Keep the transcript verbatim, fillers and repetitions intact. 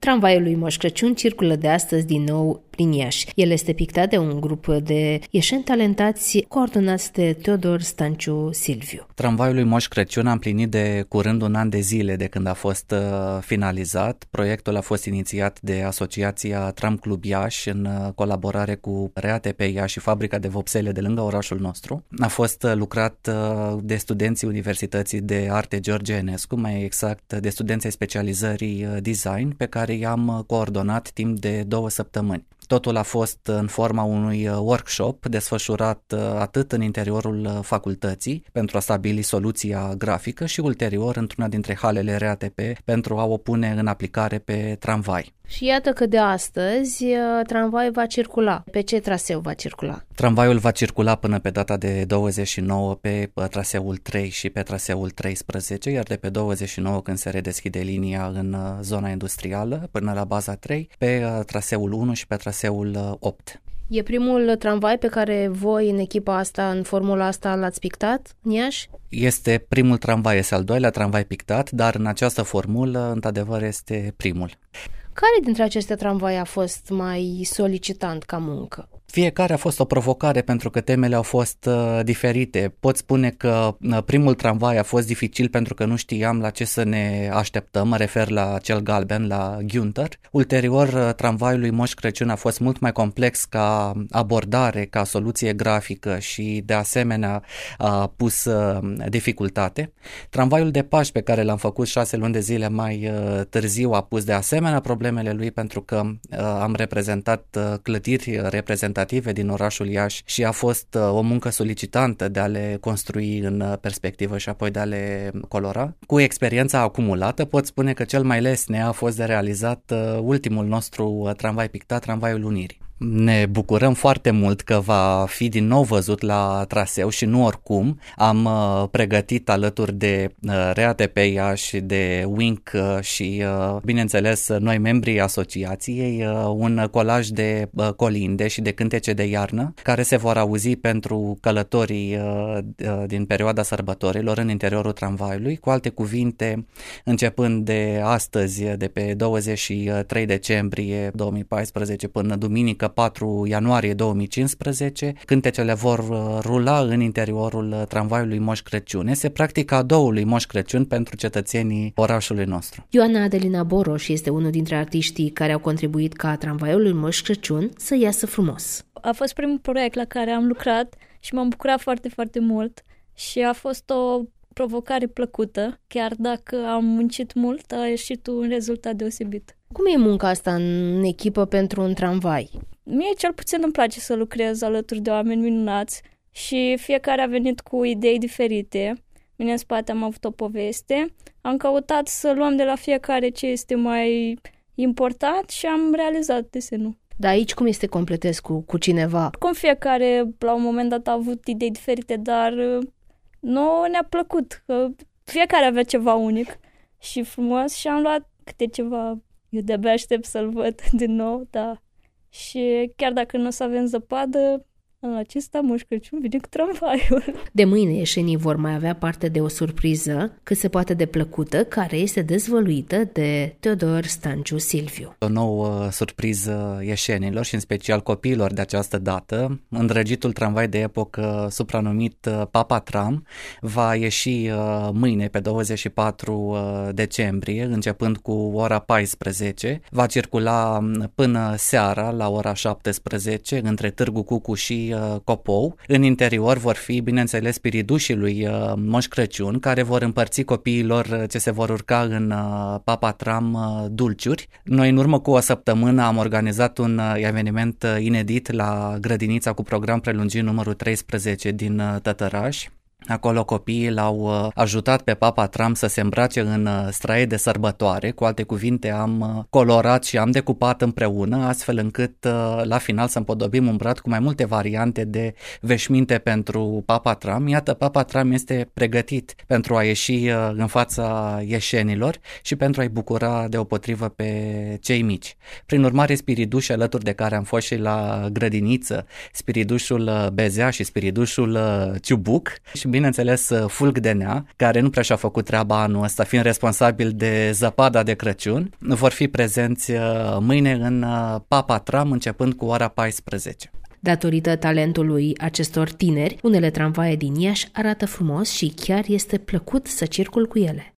Tramvaiul lui Moș Crăciun circulă de astăzi din nou prin Iași. El este pictat de un grup de ieșeni talentați coordonați de Teodor Stanciu Silviu. Tramvaiul lui Moș Crăciun a împlinit de curând un an de zile de când a fost uh, finalizat. Proiectul a fost inițiat de Asociația Tram Club Iași în uh, colaborare cu R A T P Iași și Fabrica de Vopsele de lângă orașul nostru. A fost uh, lucrat uh, de studenții Universității de Arte George Enescu, mai exact de studenții specializării uh, design, pe care i-am coordonat timp de două săptămâni. Totul a fost în forma unui workshop desfășurat atât în interiorul facultății pentru a stabili soluția grafică și ulterior într-una dintre halele R A T P pentru a o pune în aplicare pe tramvai. Și iată că de astăzi tramvaiul va circula. Pe ce traseu va circula? Tramvaiul va circula până pe data de douăzeci și nouă pe traseul trei și pe traseul treisprezece, iar de pe douăzeci și nouă, când se redeschide linia în zona industrială până la baza trei, pe traseul unu și pe traseul opt. E primul tramvai pe care voi în echipa asta, în formula asta, l-ați pictat în Iași? Este primul tramvai, este al doilea tramvai pictat, dar în această formulă, într-adevăr, este primul. Care dintre aceste tramvai a fost mai solicitant ca muncă? Fiecare a fost o provocare pentru că temele au fost uh, diferite. Pot spune că uh, primul tramvai a fost dificil pentru că nu știam la ce să ne așteptăm, mă refer la cel galben, la Günther. Ulterior, uh, tramvaiul lui Moș Crăciun a fost mult mai complex ca abordare, ca soluție grafică și de asemenea a pus uh, dificultate. Tramvaiul de Paști pe care l-am făcut șase luni de zile mai uh, târziu a pus de asemenea problemele lui pentru că uh, am reprezentat uh, clădiri reprezentative din orașul Iași și a fost uh, o muncă solicitantă de a le construi în uh, perspectivă și apoi de a le colora. Cu experiența acumulată pot spune că cel mai lesne a fost de realizat uh, ultimul nostru uh, tramvai pictat, Tramvaiul Unirii. Ne bucurăm foarte mult că va fi din nou văzut la traseu și nu oricum. Am uh, pregătit alături de uh, R A T P Iași, de W I N C uh, și uh, bineînțeles noi membrii asociației uh, un colaj de uh, colinde și de cântece de iarnă care se vor auzi pentru călătorii uh, uh, din perioada sărbătorilor în interiorul tramvaiului. Cu alte cuvinte, începând de astăzi, de pe douăzeci și trei decembrie două mii paisprezece până duminică patru ianuarie două mii cincisprezece, cântecele vor rula în interiorul tramvaiului Moș Crăciun. Este practic cadoul lui Moș Crăciun pentru cetățenii orașului nostru. Ioana Adelina Boroș este unul dintre artiștii care au contribuit ca tramvaiul lui Moș Crăciun să iasă frumos. A fost primul proiect la care am lucrat și m-am bucurat foarte, foarte mult și a fost o provocare plăcută, chiar dacă am muncit mult, a ieșit un rezultat deosebit. Cum e munca asta în echipă pentru un tramvai? Mie cel puțin îmi place să lucrez alături de oameni minunați și fiecare a venit cu idei diferite. Mine în spate am avut o poveste, am căutat să luăm de la fiecare ce este mai important și am realizat desenul. Dar aici cum este completez cu, cu cineva? Cum fiecare la un moment dat a avut idei diferite, dar nouă ne-a plăcut că fiecare avea ceva unic și frumos și am luat câte ceva. Eu de-abia aștept să-l văd din nou, da. Și chiar dacă nu o să avem zăpadă, anul acesta Moș Crăciun vine cu tramvaiul. De mâine ieșenii vor mai avea parte de o surpriză cât se poate de plăcută, care este dezvăluită de Teodor Stanciu Silviu. O nouă surpriză ieșenilor și în special copiilor de această dată. Îndrăgitul tramvai de epocă supranumit Papa Tram va ieși mâine pe douăzeci și patru decembrie, începând cu ora paisprezece. Va circula până seara la ora șaptesprezece între Târgu Cucu și Copou. În interior vor fi, bineînțeles, spiridușii lui Moș Crăciun, care vor împărți copiilor ce se vor urca în Papa Tram dulciuri. Noi în urmă cu o săptămână am organizat un eveniment inedit la grădinița cu program prelungit numărul treisprezece din Tătăraș. Acolo copiii l-au ajutat pe Papa Tram să se îmbrace în straie de sărbătoare, cu alte cuvinte am colorat și am decupat împreună, astfel încât la final să împodobim un brad cu mai multe variante de veșminte pentru Papa Tram. Iată, Papa Tram este pregătit pentru a ieși în fața ieșenilor și pentru a-i bucura deopotrivă pe cei mici. Prin urmare, spiriduși alături de care am fost și la grădiniță, spiridușul Bezea și spiridușul Ciubuc, și și, bineînțeles, Fulg de Nea, care nu prea și-a făcut treaba anul ăsta, fiind responsabil de zăpada de Crăciun, vor fi prezenți mâine în Papa Tram, începând cu ora paisprezece. Datorită talentului acestor tineri, unele tramvaie din Iași arată frumos și chiar este plăcut să circul cu ele.